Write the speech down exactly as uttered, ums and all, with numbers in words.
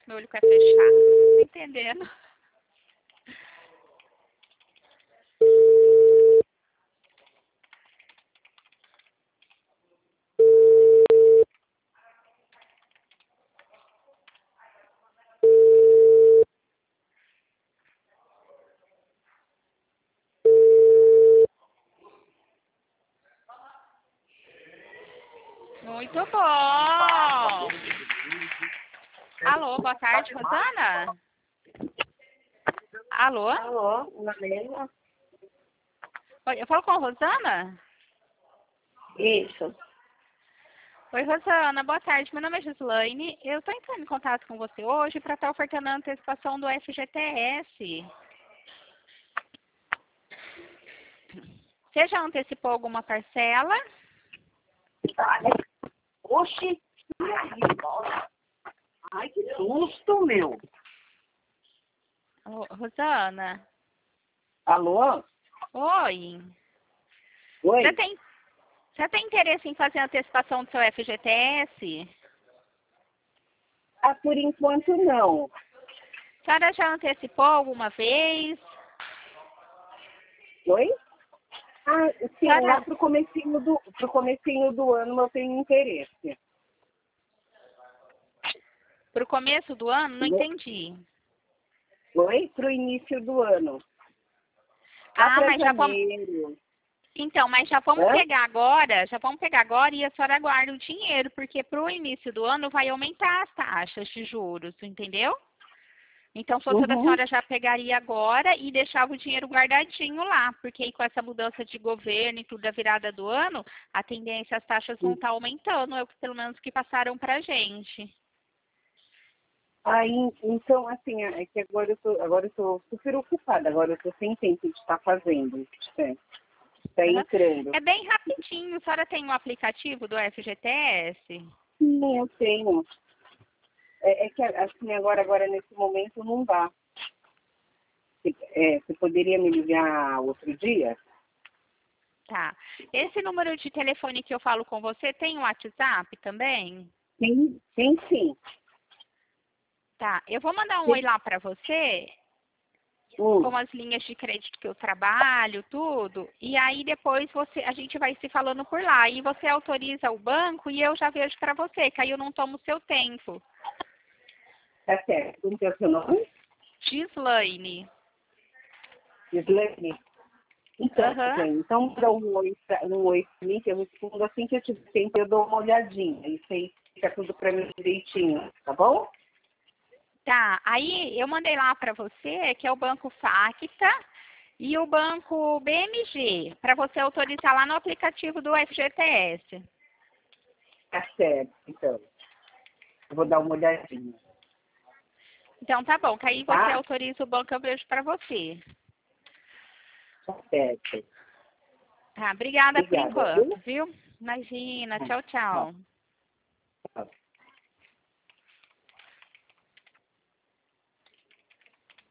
Meu olho quer fechar. Não tô entendendo. Muito bom! Alô, boa tarde, Rosana? Alô? Alô, Marlene? Oi, eu falo com a Rosana? Isso. Oi, Rosana, boa tarde. Meu nome é Gislaine. Eu estou entrando em contato com você hoje para estar ofertando a antecipação do F G T S. Você já antecipou alguma parcela? Oxi! Ai, que susto, meu! Ô, Rosana? Alô? Oi. Oi? Você tem, você tem interesse em fazer a antecipação do seu F G T S? Ah, por enquanto não. A senhora já antecipou alguma vez? Oi? Ah, sim, Senhora- lá pro comecinho do, pro comecinho do ano eu tenho interesse. Para o começo do ano? Não Oi? entendi. Oi? Pro início do ano. Lá Ah, pra mas já vamos... janeiro. Então, mas já vamos Hã? pegar agora, já vamos pegar agora e a senhora guarda o dinheiro, porque para o início do ano vai aumentar as taxas de juros, entendeu? Então, se fosse da Uhum. senhora já pegaria agora e deixava o dinheiro guardadinho lá, porque aí com essa mudança de governo e tudo da virada do ano, a tendência as taxas vão estar aumentando, é o que pelo menos que passaram pra gente. Aí, então, assim, é que agora eu tô, agora eu tô super ocupada, agora eu tô sem tempo de estar fazendo. É, tá Uhum. entrando. É bem rapidinho, a senhora tem um aplicativo do F G T S? Sim, eu tenho. É, é que assim, agora, agora nesse momento não dá. É, você poderia me ligar outro dia? Tá. Esse número de telefone que eu falo com você tem um WhatsApp também? Sim, sim, sim. Tá. Eu vou mandar um oi Sim. lá pra você, Hum, com as linhas de crédito que eu trabalho, tudo. E aí depois você, a gente vai se falando por lá. E você autoriza o banco e eu já vejo pra você, que aí eu não tomo o seu tempo. tá certo. Como que é o seu nome? Gislaine. Gislaine. Então, Aham. Gislaine, então dá um oi, pra- um oi pra mim, que eu respondo assim que eu tiver tempo, eu dou uma olhadinha. Isso aí fica tudo pra mim direitinho, tá bom? Tá. Aí eu mandei lá pra você, que é o banco Facta e o banco B M G, pra você autorizar lá no aplicativo do F G T S. Tá certo, então. Eu vou dar uma olhadinha, Então tá bom, que aí você tá? autoriza o banco, eu vejo pra você. Tá certo. Tá, obrigada por Obrigada, viu? enquanto, viu? Imagina, tchau, Tchau. tchau. Tchau.